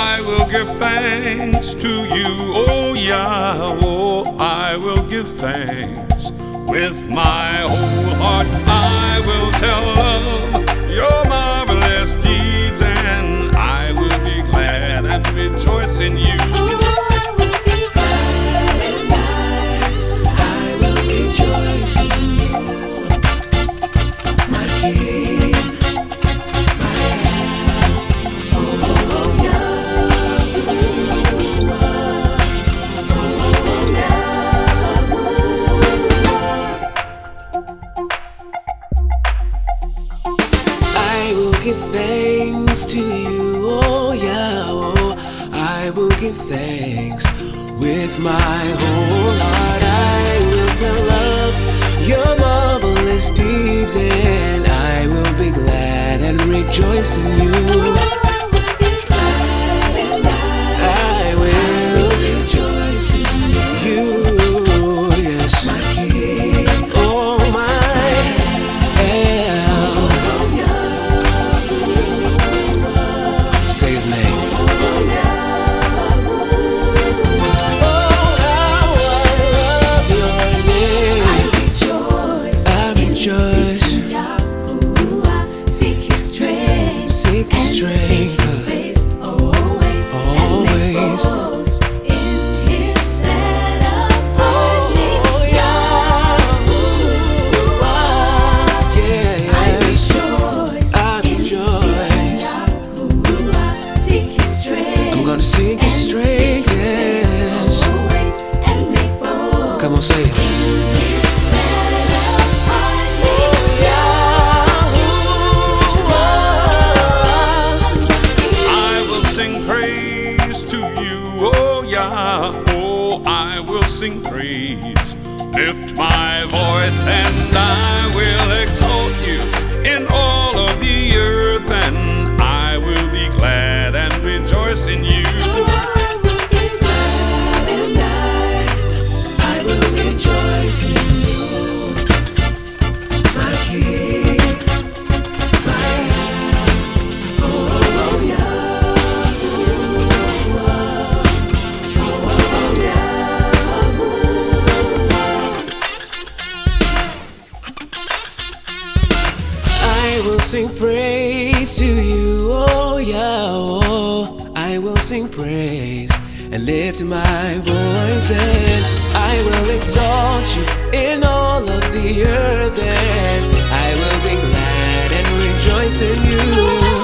I will give thanks to you, oh Yahweh. I will give thanks with my whole heart. I will tell of your marvelous deeds, and I will be glad and rejoice in you. Give thanks to you, oh Yahweh. I will give thanks with my whole heart. I will tell of your marvelous deeds, and I will be glad and rejoice in you. I will rejoice in you, yes, my King, oh my. Seek His strength, yes. Come on, say it. I will sing praise to you, oh Yahweh. I will sing praise, lift my voice, and I will exalt you in all of the earth, and I will be glad and rejoice in you. I will sing praise to you, oh Yahweh. I will sing praise and lift my voice, and I will exalt you in all of the earth, and I will be glad and rejoice in you.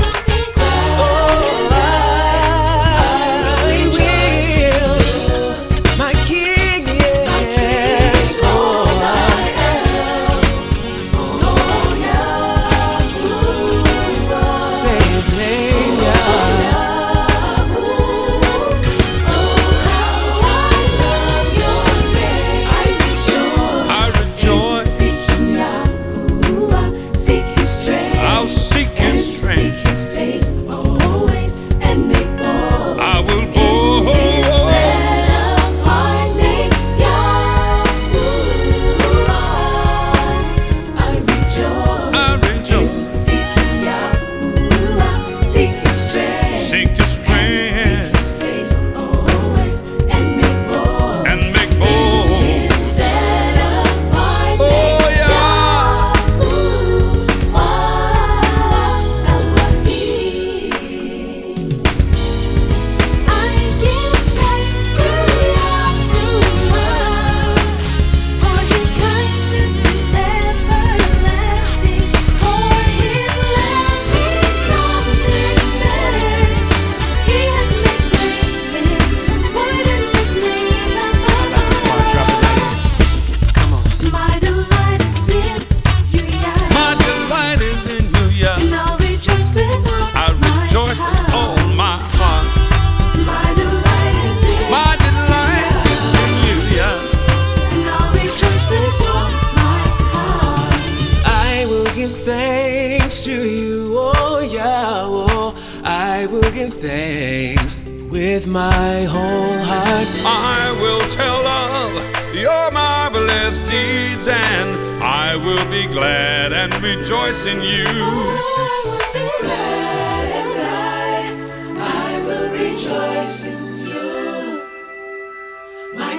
Thanks to you, oh Yahweh. I will give thanks with my whole heart. I will tell of your marvelous deeds, and I will be glad and rejoice in you. I will be glad and I will rejoice.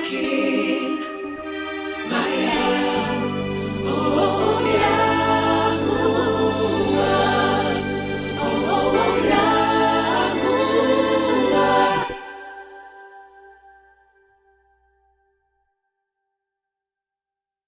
King.